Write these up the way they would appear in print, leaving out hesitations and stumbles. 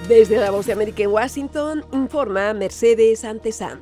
Desde la Voz de América en Washington, informa Mercedes Antesana.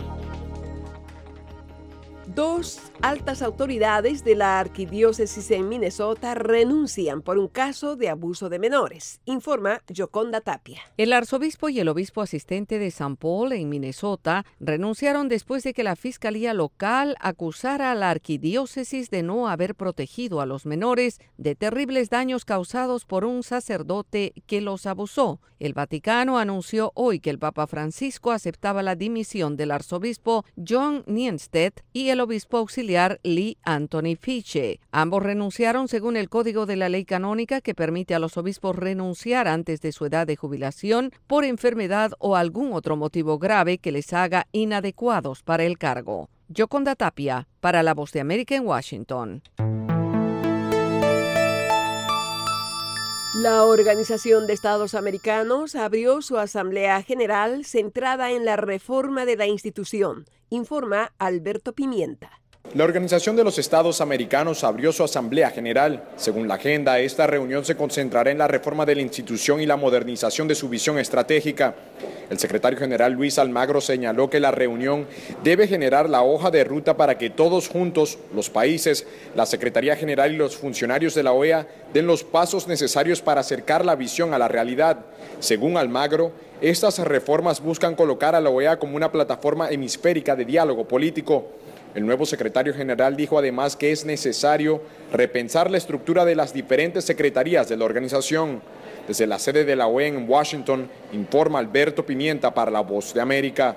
Dos altas autoridades de la arquidiócesis en Minnesota renuncian por un caso de abuso de menores, informa Yoconda Tapia. El arzobispo y el obispo asistente de St. Paul en Minnesota renunciaron después de que la fiscalía local acusara a la arquidiócesis de no haber protegido a los menores de terribles daños causados por un sacerdote que los abusó. El Vaticano anunció hoy que el Papa Francisco aceptaba la dimisión del arzobispo John Nienstedt y el obispo auxiliar Lee Anthony Fiche. Ambos renunciaron según el Código de la Ley Canónica, que permite a los obispos renunciar antes de su edad de jubilación por enfermedad o algún otro motivo grave que les haga inadecuados para el cargo. Yoconda Tapia, para La Voz de América en Washington. La Organización de Estados Americanos abrió su Asamblea General centrada en la reforma de la institución, informa Alberto Pimienta. La Organización de los Estados Americanos abrió su Asamblea General. Según la agenda, esta reunión se concentrará en la reforma de la institución y la modernización de su visión estratégica. El secretario general Luis Almagro señaló que la reunión debe generar la hoja de ruta para que todos juntos, los países, la Secretaría General y los funcionarios de la OEA, den los pasos necesarios para acercar la visión a la realidad. Según Almagro, estas reformas buscan colocar a la OEA como una plataforma hemisférica de diálogo político. El nuevo secretario general dijo además que es necesario repensar la estructura de las diferentes secretarías de la organización. Desde la sede de la OEA en Washington, informa Alberto Pimienta para La Voz de América.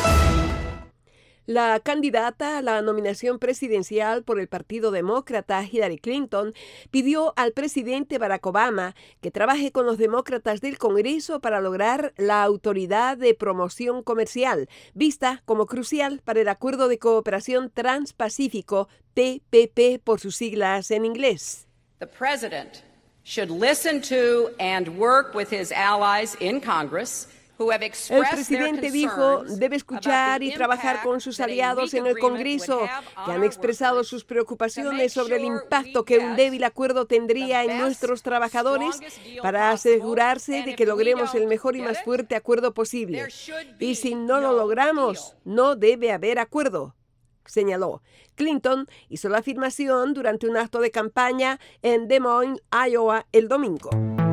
La candidata a la nominación presidencial por el Partido Demócrata, Hillary Clinton, pidió al presidente Barack Obama que trabaje con los demócratas del Congreso para lograr la Autoridad de Promoción Comercial, vista como crucial para el Acuerdo de Cooperación Transpacífico, TPP por sus siglas en inglés. The president should listen to and work with his allies in Congress. El presidente dijo, debe escuchar y trabajar con sus aliados en el Congreso, que han expresado sus preocupaciones sobre el impacto que un débil acuerdo tendría en nuestros trabajadores para asegurarse de que logremos el mejor y más fuerte acuerdo posible. Y si no lo logramos, no debe haber acuerdo, señaló. Clinton hizo la afirmación durante un acto de campaña en Des Moines, Iowa, el domingo.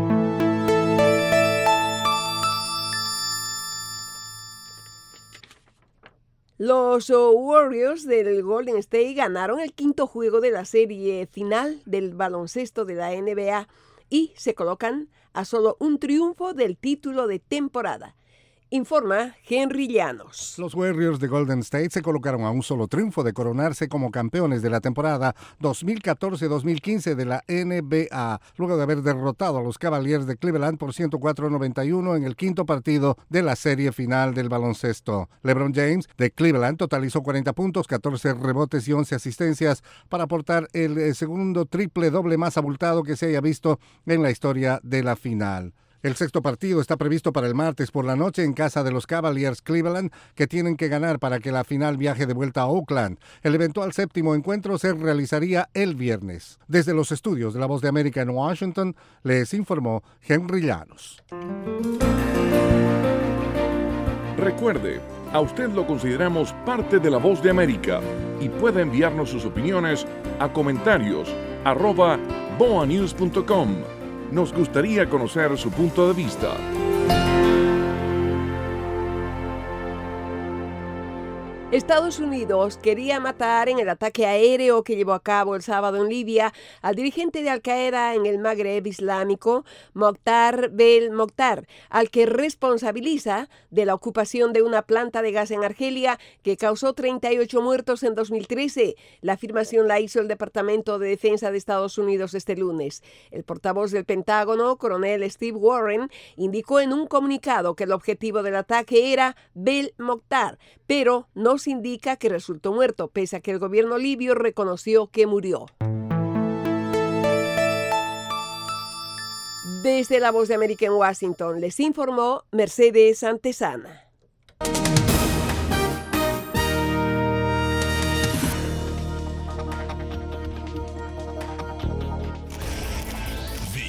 Los Warriors del Golden State ganaron el quinto juego de la serie final del baloncesto de la NBA y se colocan a solo un triunfo del título de temporada. Informa Henry Llanos. Los Warriors de Golden State se colocaron a un solo triunfo de coronarse como campeones de la temporada 2014-2015 de la NBA, luego de haber derrotado a los Cavaliers de Cleveland por 104-91 en el quinto partido de la serie final del baloncesto. LeBron James de Cleveland totalizó 40 puntos, 14 rebotes y 11 asistencias para aportar el segundo triple doble más abultado que se haya visto en la historia de la final. El sexto partido está previsto para el martes por la noche en casa de los Cavaliers Cleveland, que tienen que ganar para que la final viaje de vuelta a Oakland. El eventual séptimo encuentro se realizaría el viernes. Desde los estudios de La Voz de América en Washington, les informó Henry Llanos. Recuerde, a usted lo consideramos parte de La Voz de América y puede enviarnos sus opiniones a comentarios@boanews.com. Nos gustaría conocer su punto de vista. Estados Unidos quería matar en el ataque aéreo que llevó a cabo el sábado en Libia al dirigente de Al-Qaeda en el Magreb Islámico, Mokhtar Belmokhtar, al que responsabiliza de la ocupación de una planta de gas en Argelia que causó 38 muertos en 2013. La afirmación la hizo el Departamento de Defensa de Estados Unidos este lunes. El portavoz del Pentágono, coronel Steve Warren, indicó en un comunicado que el objetivo del ataque era Belmokhtar, pero no se indica que resultó muerto, pese a que el gobierno libio reconoció que murió. Desde La Voz de América en Washington, les informó Mercedes Antesana.